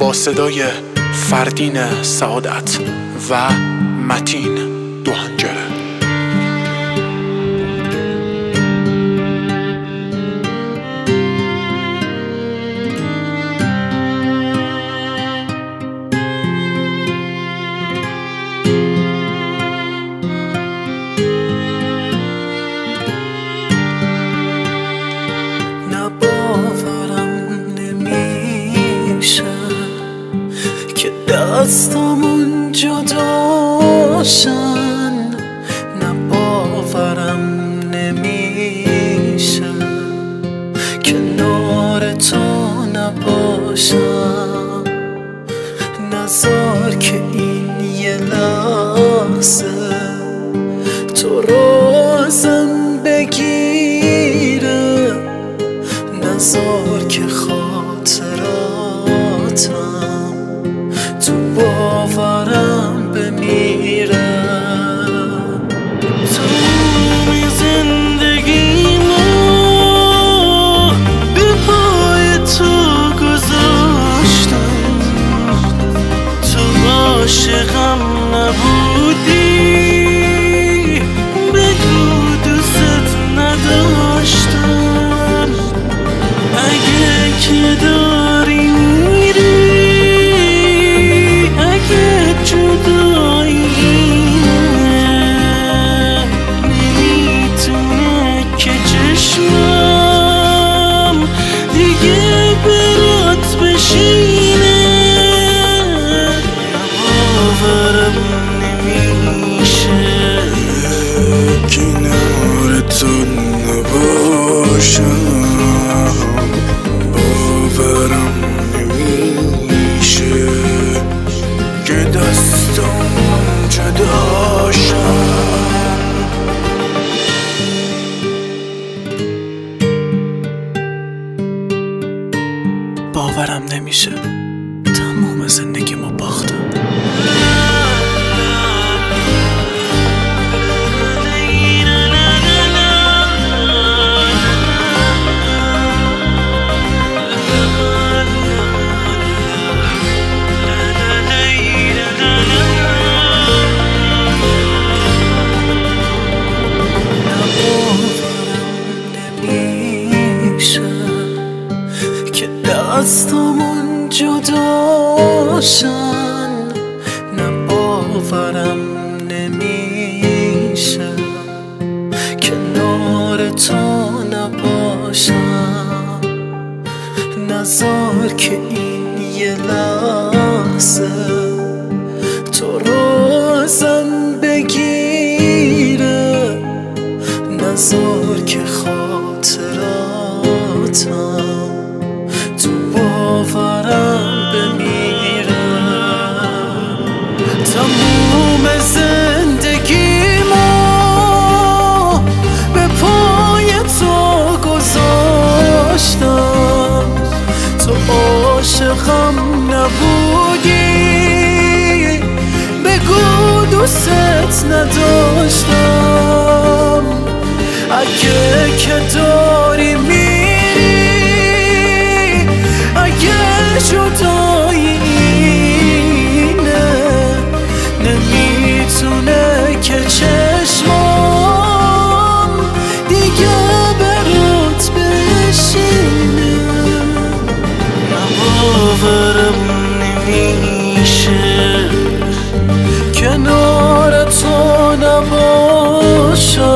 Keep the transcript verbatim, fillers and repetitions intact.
با صدای فردین سعادت و متین دوهنجره. دستامون جداشن، نه باورم نمیشه کنار تو نباشم. نذار که این یه لحظه تو رو ازم بگیره، نذار که خاطراتم تو باورم بمیره. تمام زندگیمو به پای تو گذاشتم، تو عاشقم نبودی، بگو دوست نداشتم. اگه که داری باورم نمیشه که دستم جداشم. باورم نمیشه تمام زندگیمو باختم. دستامون جداشن، نه باورم نمیشه کنار تو نباشم. نذار که این یه لحظه تو رو ازم بگیره، نذار که خاطراتم تو باورم بمیره. تموم زندگیمو به پای تو گذاشتم، تو عاشقم نبودی، بگو دوست نداشتم. اگه که داری جدایی اینه، نمیتونه که چشمام دیگه برات بشینه. باورم نمیشه کنار تو نباشم.